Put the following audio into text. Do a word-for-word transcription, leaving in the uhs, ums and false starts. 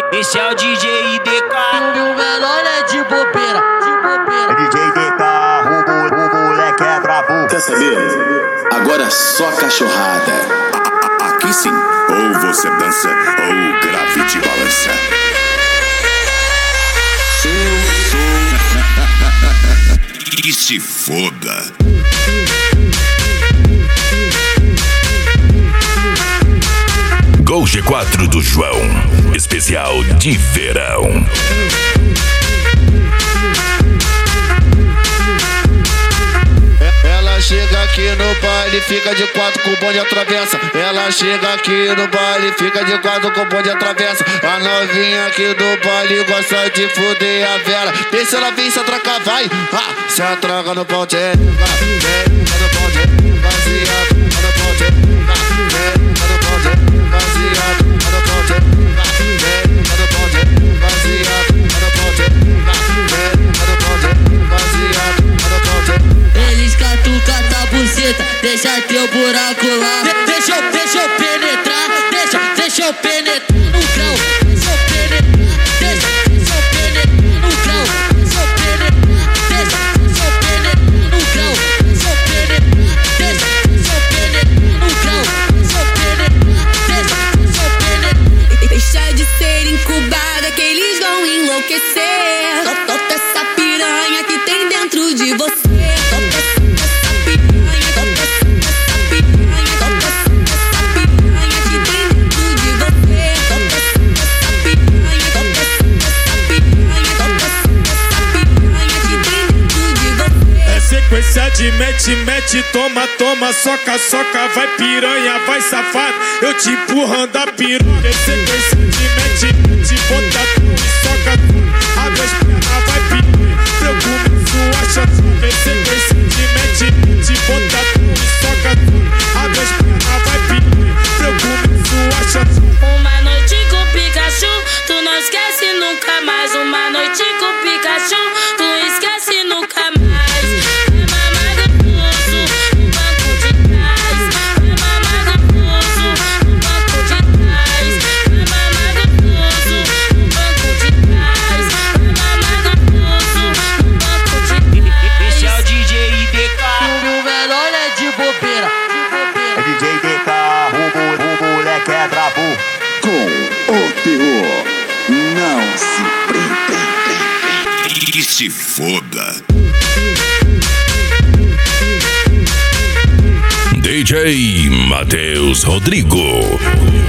Esse é o D J I D K. E o menor é de bobeira, de bobeira. É D J I D K, o, o, o moleque é brabo. Quer saber? Agora é só cachorrada. Aqui sim, ou você dança ou o grave te balança. Que se foda. Gol G quatro do João, especial de verão. Ela chega aqui no baile, fica de quatro com o bonde atravessa. Ela chega aqui no baile, fica de quatro com o bonde atravessa. A novinha aqui do baile gosta de fuder a vela. Deixa ela vir, se atracar, vai. Ah, se atraca no pau, tchê. No pau, tchê. Baseado no pau, tchê. No pau, tchê. Baseado no pau, tchê. No pau, tchê. Baseado no pau, tchê. No pau, tchê. Baseado no pau, tchê. Eles catucam a buceta, deixa teu buraco lá. De deixa eu, deixa eu penetrar, deixa, deixa eu penetrar no grau. Deixa eu penetrar, deixa, deixa eu penetrar no grau. Deixa eu penetrar, deixa, deixa eu penetrar no grau. Deixa eu penetrar, deixa, deixa eu penetrar no grau. Deixa eu penetrar, deixa, deixa eu penetrar. Deixa de ser incubada que eles vão enlouquecer. Solta essa piranha que tem dentro de você. Sequência de mete, mete, toma, toma, soca, soca, vai piranha, vai safado, eu te empurrando a piranha. Sequência de mete, mete, bota tu e soca tu, abre as pernas, vai piranha, eu começo a chatear. Sequência de mete, mete, bota tu e soca tu, abre as pernas, vai piranha, eu começo a chatear. Uma noite com Pikachu, tu não esquece nunca mais. Uma noite com Pikachu, tu não esquece nunca mais. É D J I D K, o, o, o moleque é brabo. Com o terror, não se prenda. Que se foda. D J Matheus Rodrigo.